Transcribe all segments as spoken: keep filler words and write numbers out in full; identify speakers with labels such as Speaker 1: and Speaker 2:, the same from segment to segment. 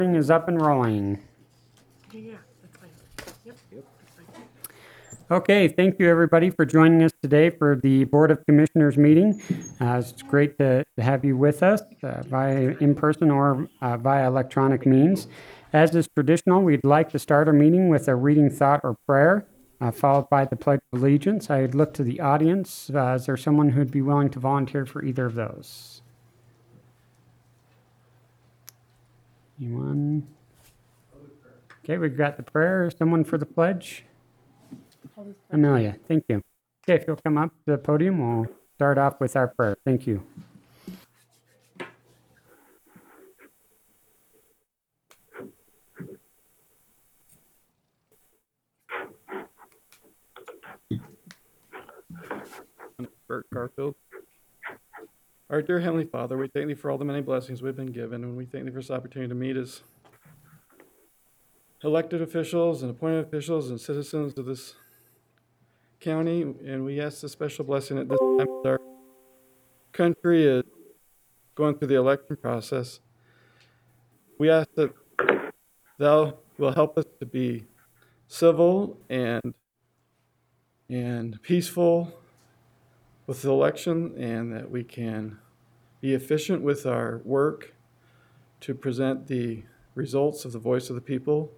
Speaker 1: Is up and rolling.
Speaker 2: Yeah, yeah, that's fine. Yep, yep, that's fine.
Speaker 1: Okay, thank you everybody for joining us today for the Board of Commissioners meeting. Uh, it's great to, to have you with us uh, via in person or uh, via electronic means. As is traditional, we'd like to start our meeting with a reading thought or prayer, uh, followed by the Pledge of Allegiance. I'd look to the audience. Uh, is there someone who'd be willing to volunteer for either of those? Anyone? Okay, we've got the prayer. Someone for the pledge? Amelia, thank you. Okay, if you'll come up to the podium, we'll start off with our prayer. Thank you.
Speaker 3: Bert Garfield. Our dear Heavenly Father, we thank Thee for all the many blessings we've been given, and we thank Thee for this opportunity to meet as elected officials and appointed officials and citizens of this county, and we ask a special blessing at this time as our country is going through the election process. We ask that Thou will help us to be civil and and peaceful with the election, and that we can be efficient with our work to present the results of the voice of the people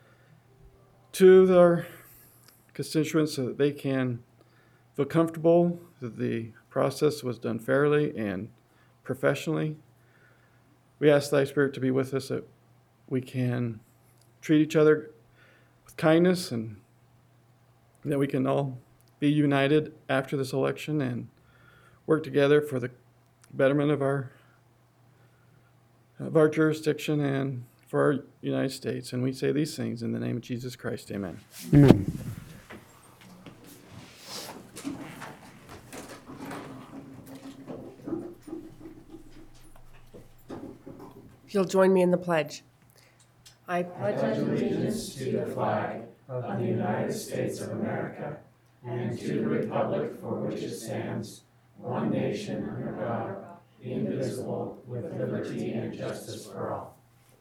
Speaker 3: to our constituents so that they can feel comfortable that the process was done fairly and professionally. We ask Thy Spirit to be with us, that we can treat each other with kindness, and that we can all be united after this election and work together for the betterment of our of our jurisdiction and for our United States. And we say these things in the name of Jesus Christ. Amen.
Speaker 1: Amen.
Speaker 2: If you'll join me in the pledge. I pledge
Speaker 4: pledge allegiance to the flag of the United States of America and to the republic for which it stands, one nation under God, indivisible, with liberty and justice for all.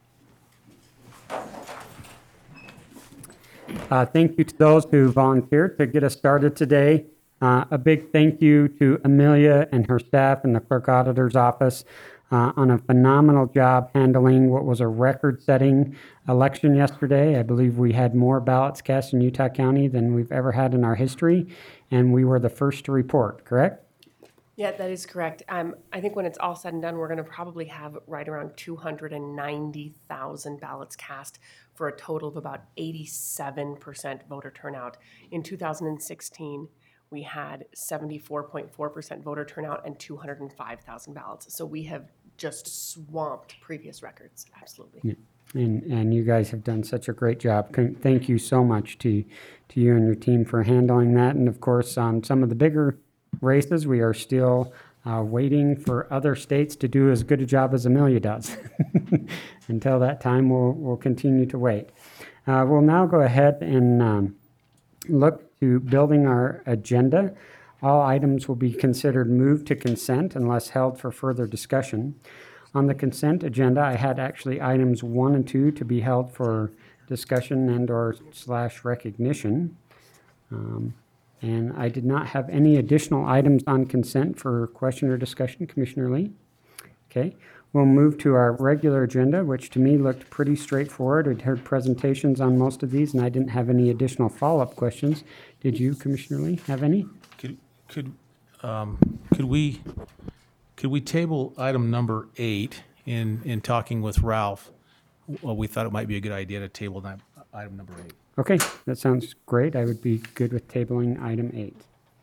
Speaker 1: Uh, thank you to those who volunteered to get us started today. Uh, a big thank you to Amelia and her staff in the Clerk Auditor's Office uh, on a phenomenal job handling what was a record-setting election yesterday. I believe we had more ballots cast in Utah County than we've ever had in our history, and we were the first to report, correct?
Speaker 2: Yeah, that is correct. Um, I think when it's all said and done, we're going to probably have right around two hundred ninety thousand ballots cast for a total of about eighty-seven percent voter turnout. In two thousand sixteen, we had seventy-four point four percent voter turnout and two hundred five thousand ballots. So we have just swamped previous records. Absolutely.
Speaker 1: Yeah. And and you guys have done such a great job. Con- Thank you so much to to you and your team for handling that. And of course, on some of the bigger races, we are still uh, waiting for other states to do as good a job as Amelia does. Until that time, we'll we'll continue to wait. Uh, we'll now go ahead and um, look to building our agenda. All items will be considered moved to consent unless held for further discussion. On the consent agenda, I had actually items one and two to be held for discussion and or slash recognition. Um, and I did not have any additional items on consent for question or discussion. Commissioner Lee? Okay. We'll move to our regular agenda, which to me looked pretty straightforward. I'd heard presentations on most of these, and I didn't have any additional follow-up questions. Did you, Commissioner Lee, have any?
Speaker 5: Could, could, um, could we, could we table item number eight in, in talking with Ralph? Well, we thought it might be a good idea to table that item number eight.
Speaker 1: Okay, that sounds great. I would be good with tabling item eight.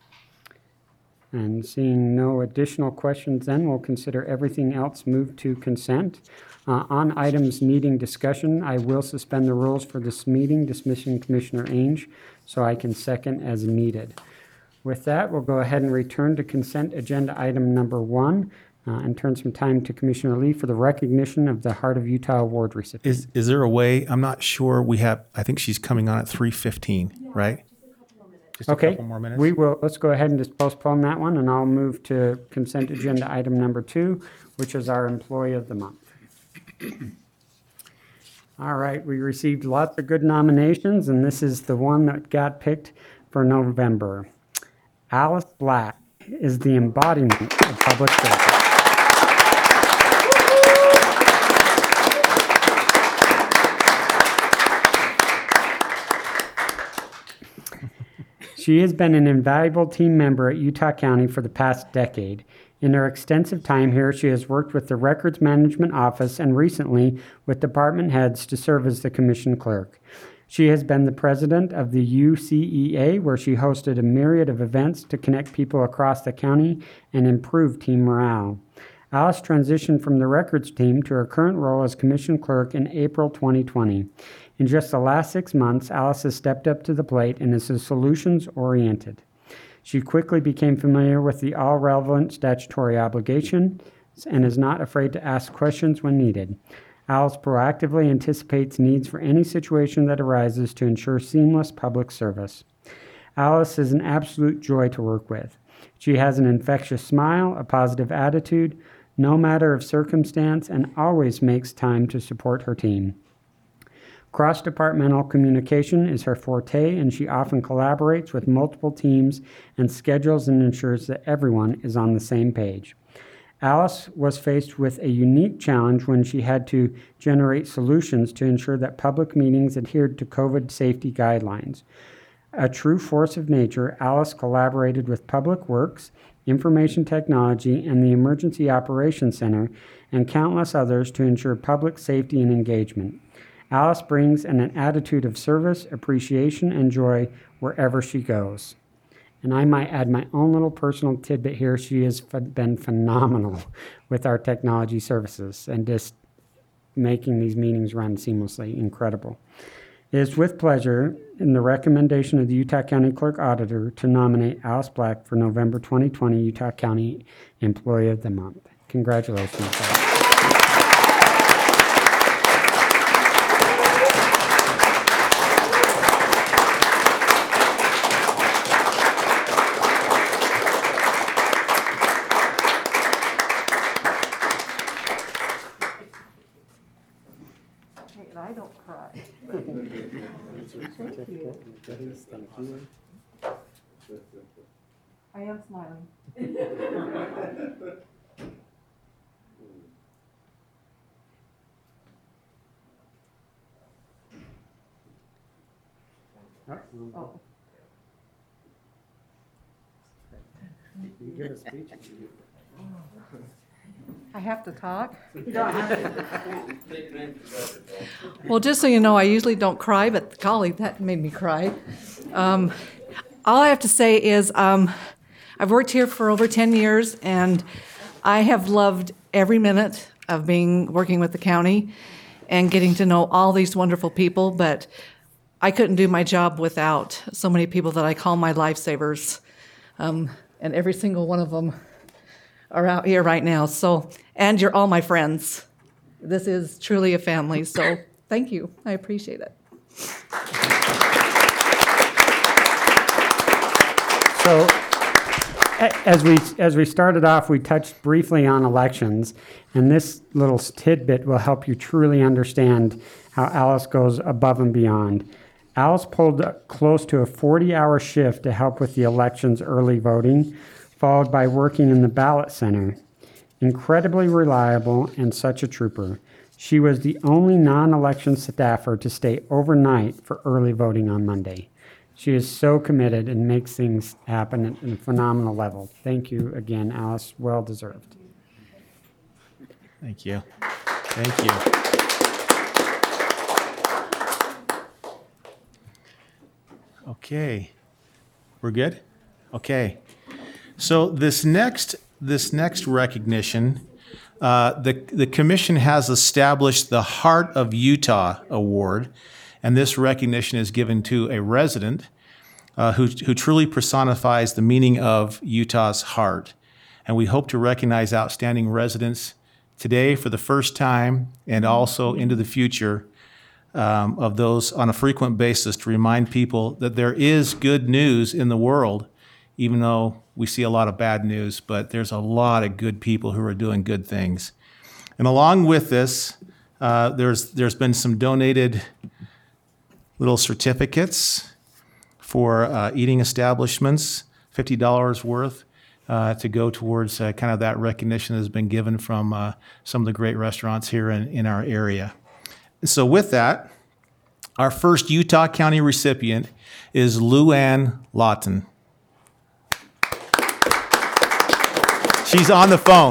Speaker 1: And seeing no additional questions, then we'll consider everything else moved to consent. Uh, on items needing discussion, I will suspend the rules for this meeting, dismissing Commissioner Ainge, so I can second as needed. With that, we'll go ahead and return to consent agenda item number one uh, and turn some time to Commissioner Lee for the recognition of the Heart of Utah Award recipient.
Speaker 5: Is, is there a way, I'm not sure, we have, I think she's coming on at three fifteen, right? Just a
Speaker 1: Okay,
Speaker 5: couple more minutes?
Speaker 1: we will, let's go ahead and just postpone that one, and I'll move to consent agenda item number two, which is our employee of the month. All right, we received lots of good nominations, and this is the one that got picked for November. Alice Black is the embodiment of public service. She has been an invaluable team member at Utah County for the past decade. In her extensive time here, she has worked with the Records Management Office and recently with department heads to serve as the commission clerk. She has been the president of the U C E A, where she hosted a myriad of events to connect people across the county and improve team morale. Alice transitioned from the records team to her current role as commission clerk in April twenty twenty. In just the last six months, Alice has stepped up to the plate and is solutions-oriented. She quickly became familiar with the all-relevant statutory obligations and is not afraid to ask questions when needed. Alice proactively anticipates needs for any situation that arises to ensure seamless public service. Alice is an absolute joy to work with. She has an infectious smile, a positive attitude, no matter of circumstance, and always makes time to support her team. Cross-departmental communication is her forte, and she often collaborates with multiple teams and schedules and ensures that everyone is on the same page. Alice was faced with a unique challenge when she had to generate solutions to ensure that public meetings adhered to COVID safety guidelines. A true force of nature, Alice collaborated with Public Works, Information Technology, and the Emergency Operations Center, and countless others to ensure public safety and engagement. Alice brings an, an attitude of service, appreciation, and joy wherever she goes. And I might add my own little personal tidbit here. She has ph- been phenomenal with our technology services and just making these meetings run seamlessly. Incredible. It is with pleasure in the recommendation of the Utah County Clerk Auditor to nominate Alice Black for November twenty twenty Utah County Employee of the Month. Congratulations, Alice.
Speaker 6: And I don't cry. I am smiling. Oh.
Speaker 1: You give a speech.
Speaker 6: I have to talk? Well, just so you know, I usually don't cry, but golly, that made me cry. Um, all I have to say is um, I've worked here for over ten years, and I have loved every minute of being working with the county and getting to know all these wonderful people, but I couldn't do my job without so many people that I call my lifesavers, um, and every single one of them are out here right now. So, and you're all my friends. This is truly a family, so thank you. I appreciate it.
Speaker 1: So, a- as we as we started off, we touched briefly on elections, and this little tidbit will help you truly understand how Alice goes above and beyond. Alice pulled close to a forty-hour shift to help with the election's early voting, followed by working in the ballot center. Incredibly reliable and such a trooper. She was the only non-election staffer to stay overnight for early voting on Monday. She is so committed and makes things happen at a phenomenal level. Thank you again, Alice. Well deserved.
Speaker 5: Thank you. Thank you. Okay. We're good? Okay. So this next this next recognition, uh, the the commission has established the Heart of Utah Award, and this recognition is given to a resident uh, who who truly personifies the meaning of Utah's heart. And we hope to recognize outstanding residents today for the first time, and also into the future, um, of those on a frequent basis to remind people that there is good news in the world, even though we see a lot of bad news, but there's a lot of good people who are doing good things. And along with this, Uh, there's there's been some donated little certificates for uh, eating establishments, fifty dollars worth, uh, to go towards uh, kind of that recognition that has been given from uh, some of the great restaurants here in, in our area. So with that, our first Utah County recipient is Luann Lawton. She's on the phone.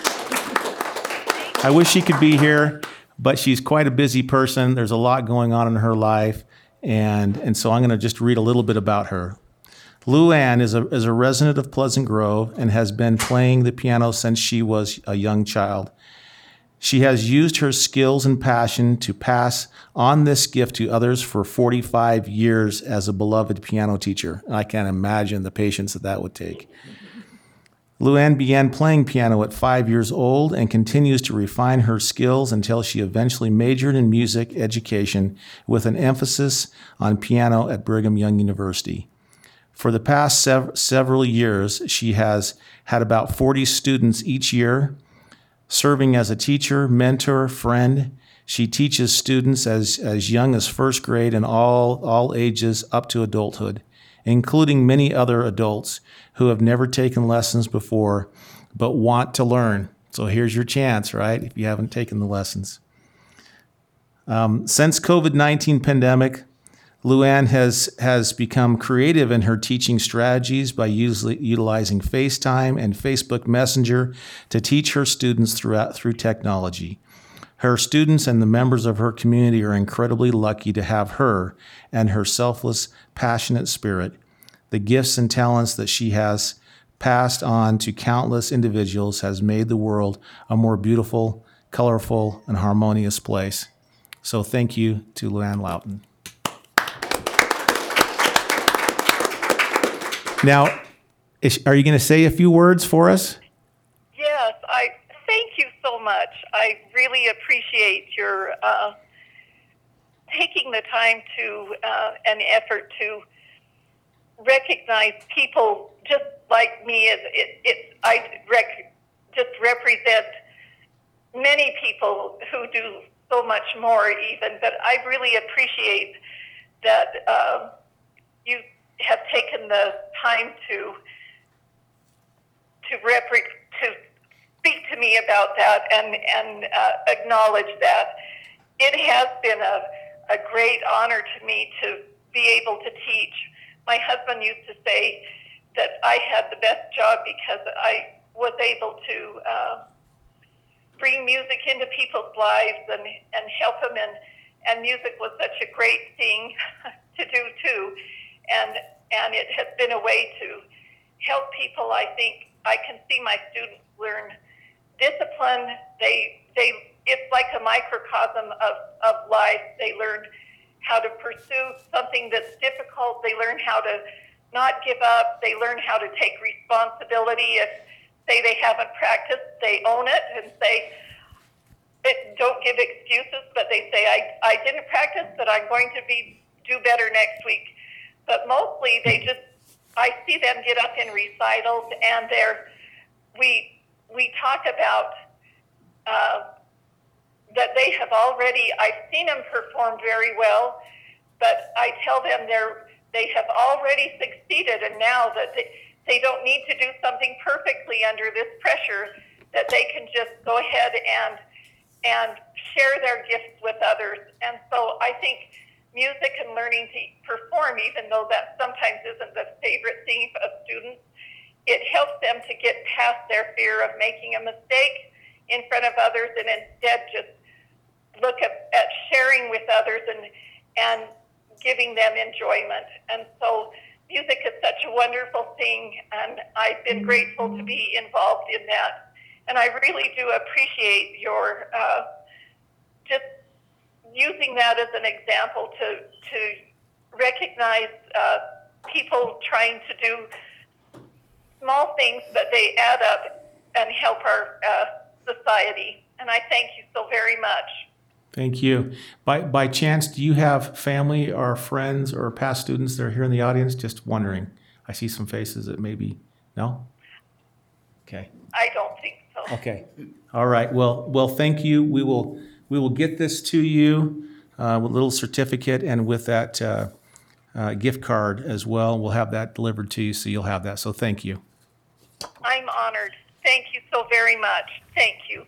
Speaker 5: I wish she could be here, but she's quite a busy person. There's a lot going on in her life, and, and so I'm going to just read a little bit about her. Luann is a, is a resident of Pleasant Grove and has been playing the piano since she was a young child. She has used her skills and passion to pass on this gift to others for forty-five years as a beloved piano teacher. I can't imagine the patience that that would take. Luann began playing piano at five years old and continues to refine her skills until she eventually majored in music education with an emphasis on piano at Brigham Young University. For the past sev- several years, she has had about forty students each year. Serving as a teacher, mentor, friend, she teaches students as, as young as first grade and all, all ages up to adulthood, including many other adults who have never taken lessons before but want to learn. So here's your chance, right, if you haven't taken the lessons. Um, since COVID nineteen pandemic, Luann has, has become creative in her teaching strategies by usually utilizing FaceTime and Facebook Messenger to teach her students throughout, through technology. Her students and the members of her community are incredibly lucky to have her and her selfless, passionate spirit. The gifts and talents that she has passed on to countless individuals has made the world a more beautiful, colorful, and harmonious place. So thank you to Luann Lawton. Now, is, are you going to say a few words for us?
Speaker 7: Yes, I thank you so much. I really appreciate your uh, taking the time to uh, and effort to recognize people just like me. It, it, it I rec- just represent many people who do so much more even, but I really appreciate that uh, you have taken the time to to repre- to speak to me about that and and uh, acknowledge that. It has been a, a great honor to me to be able to teach. My husband used to say that I had the best job because I was able to uh, bring music into people's lives and, and help them, and, and music was such a great thing to do too. And and it has been a way to help people. I think I can see my students learn discipline. They they it's like a microcosm of, of life. They learn how to pursue something that's difficult. They learn how to not give up. They learn how to take responsibility. If say they haven't practiced, they own it and say, it, don't give excuses, but they say, I, I didn't practice, but I'm going to be do better next week. But mostly they just, I see them get up in recitals, and they're, we, we talk about uh, that they have already, I've seen them perform very well, but I tell them they're, they have already succeeded, and now that they, they don't need to do something perfectly under this pressure, that they can just go ahead and and share their gifts with others. And so I think music and learning to perform, even though that sometimes isn't the favorite thing of students, it helps them to get past their fear of making a mistake in front of others, and instead just look at, at sharing with others and and giving them enjoyment. And so music is such a wonderful thing, and I've been grateful to be involved in that. And I really do appreciate your uh, just using that as an example to to recognize uh, people trying to do small things, but they add up and help our uh, society. And I thank you so very much.
Speaker 5: Thank you. By by chance, do you have family or friends or past students that are here in the audience? Just wondering. I see some faces that maybe, no? Okay.
Speaker 7: I don't think so.
Speaker 5: Okay. All right. Well, well, thank you. We will we will get this to you uh, with a little certificate and with that uh, uh, gift card as well. We'll have that delivered to you, so you'll have that. So thank you.
Speaker 7: I'm honored. Thank you so very much. Thank you.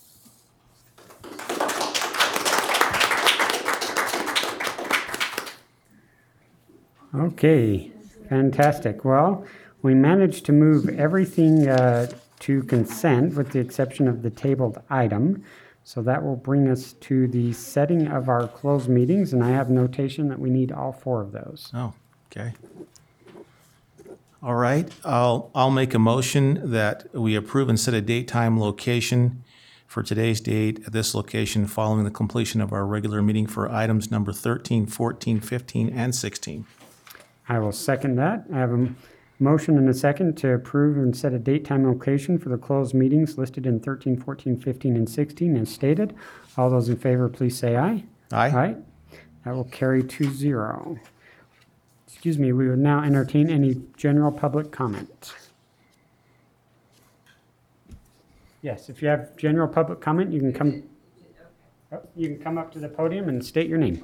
Speaker 1: Okay, fantastic. Well, we managed to move everything uh, to consent with the exception of the tabled item. So that will bring us to the setting of our closed meetings, and I have notation that we need all four of those.
Speaker 5: Oh, okay. All right, I'll, I'll make a motion that we approve and set a date, time, location for today's date at this location following the completion of our regular meeting for items number thirteen, fourteen, fifteen, and sixteen.
Speaker 1: I will second that. I have a m- motion and a second to approve and set a date, time, and location for the closed meetings listed in thirteen, fourteen, fifteen, and sixteen as stated. All those in favor, please say aye.
Speaker 5: Aye?
Speaker 1: Aye. That will carry to zero. Excuse me, we would now entertain any general public comment. Yes, if you have general public comment, you can come, oh, you can come up to the podium and state your name.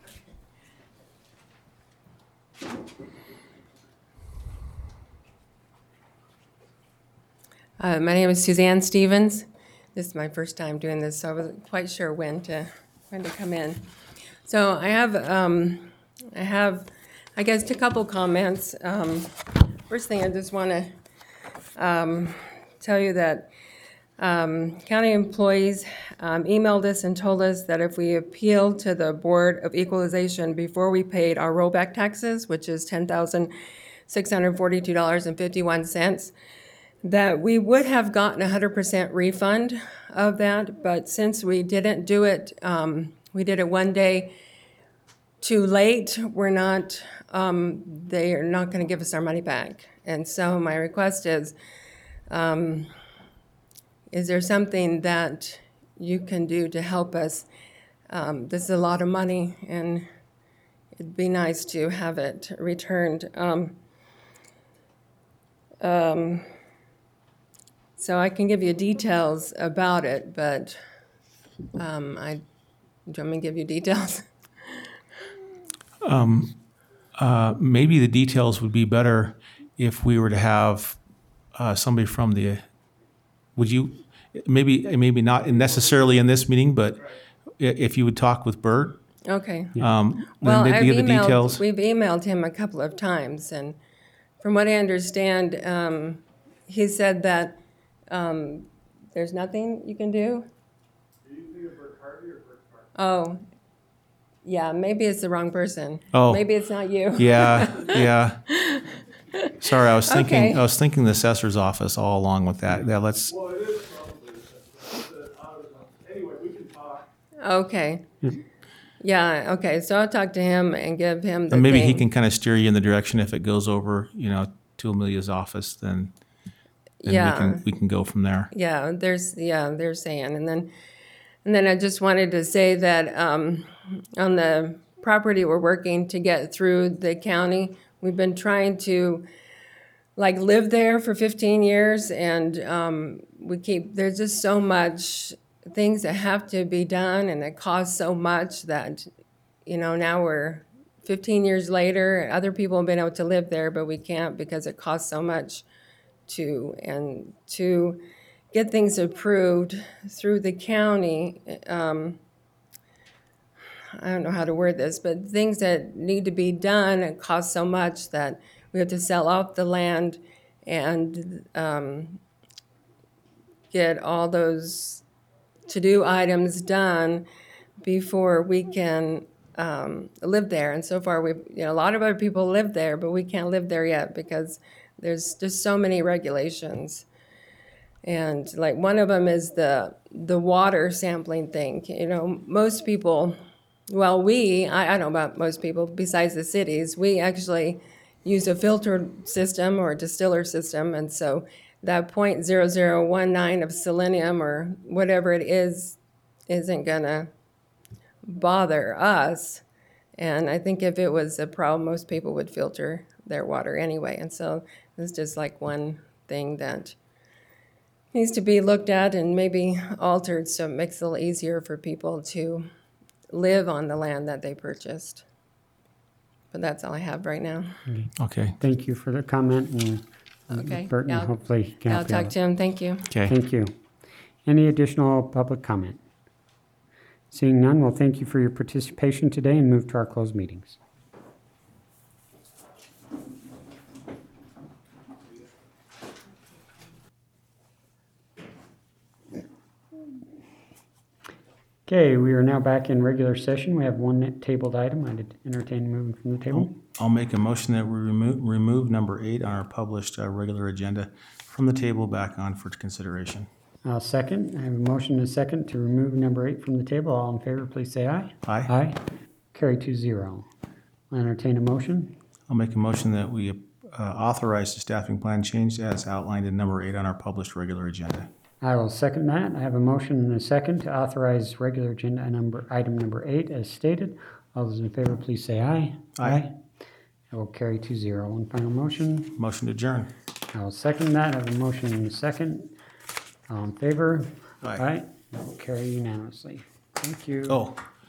Speaker 8: Uh, my name is Suzanne Stevens. This is my first time doing this, so I wasn't quite sure when to when to come in. So I have um, I have I guess a couple comments. Um, first thing, I just want to um, tell you that um, county employees um, emailed us and told us that if we appealed to the Board of Equalization before we paid our rollback taxes, which is ten thousand six hundred forty-two dollars and fifty-one cents, that we would have gotten a one hundred percent refund of that, but since we didn't do it, um, we did it one day too late, we're not, um, they are not going to give us our money back. And so my request is, um, is there something that you can do to help us? Um, this is a lot of money, and it'd be nice to have it returned. Um, um, So I can give you details about it, but um, I, do you want me to give you details?
Speaker 5: Uh, maybe the details would be better if we were to have uh, somebody from the, would you, maybe, maybe not necessarily in this meeting, but i- if you would talk with Bert,
Speaker 8: Okay.
Speaker 5: um,
Speaker 8: Well,
Speaker 5: then
Speaker 8: I've
Speaker 5: the other
Speaker 8: emailed,
Speaker 5: details.
Speaker 8: we've emailed him a couple of times, and from what I understand, um, he said that um, there's nothing you can do? Do you think of Bert Harvey or Bert Harvey? Oh, yeah, maybe it's the wrong person.
Speaker 5: Oh.
Speaker 8: Maybe it's not you.
Speaker 5: Yeah, yeah. Sorry, I was thinking,
Speaker 8: Okay.
Speaker 5: I was thinking the assessor's office all along with that. Yeah, let's,
Speaker 4: Well, it is probably, it's a- out of- anyway, we can talk.
Speaker 8: Okay. Yeah, okay, so I'll talk to him and give him the
Speaker 5: and maybe he
Speaker 8: thing.
Speaker 5: can kind of steer you in the direction if it goes over, you know, to Amelia's office, then, then we
Speaker 8: Yeah.
Speaker 5: can, we can go from there.
Speaker 8: Yeah, there's, yeah, they're saying, and then, and then I just wanted to say that um, on the property we're working to get through the county, we've been trying to, like, live there for fifteen years, and um, we keep, there's just so much things that have to be done, and it costs so much that, you know, now we're fifteen years later, other people have been able to live there, but we can't because it costs so much to, and to get things approved through the county, um, I don't know how to word this, but things that need to be done, it costs so much that we have to sell off the land and um, get all those to-do items done before we can um, live there. And so far, we've, you know, a lot of other people live there, but we can't live there yet because there's just so many regulations. And like one of them is the the water sampling thing. You know, most people, well, we, I, I don't know about most people, besides the cities, we actually use a filtered system or a distiller system. And so that point zero zero one nine of selenium or whatever it is isn't gonna bother us. And I think if it was a problem, most people would filter their water anyway. And so it's just like one thing that needs to be looked at and maybe altered so it makes it a little easier for people to live on the land that they purchased. But that's all I have right now.
Speaker 5: Okay,
Speaker 1: Thank you for the comment, and uh,
Speaker 8: Okay,
Speaker 1: Burton,
Speaker 8: yeah.
Speaker 1: hopefully he can
Speaker 8: I'll
Speaker 1: help you
Speaker 8: talk
Speaker 1: out.
Speaker 8: to him. Thank you.
Speaker 5: okay.
Speaker 1: Thank you. Any additional public comment? Seeing none, we'll thank you for your participation today and move to our closed meetings. Okay, we are now back in regular session. We have one tabled item. I'd entertain moving from the table.
Speaker 5: I'll make a motion that we remove, remove number eight on our published uh, regular agenda from the table back on for consideration.
Speaker 1: I'll second. I have a motion and a second to remove number eight from the table. All in favor, please say aye.
Speaker 5: Aye.
Speaker 1: Aye. Carry two zero. I'll entertain a motion.
Speaker 5: I'll make a motion that we uh, authorize the staffing plan change as outlined in number eight on our published regular agenda.
Speaker 1: I will second that. I have a motion and a second to authorize regular agenda number, item number eight as stated. All those in favor, please say aye.
Speaker 5: Aye.
Speaker 1: I will carry two zero. One final motion.
Speaker 5: Motion to adjourn.
Speaker 1: I will second that. I have a motion and a second. All in favor?
Speaker 5: Aye.
Speaker 1: Aye. That will carry unanimously. Thank you.
Speaker 5: Oh,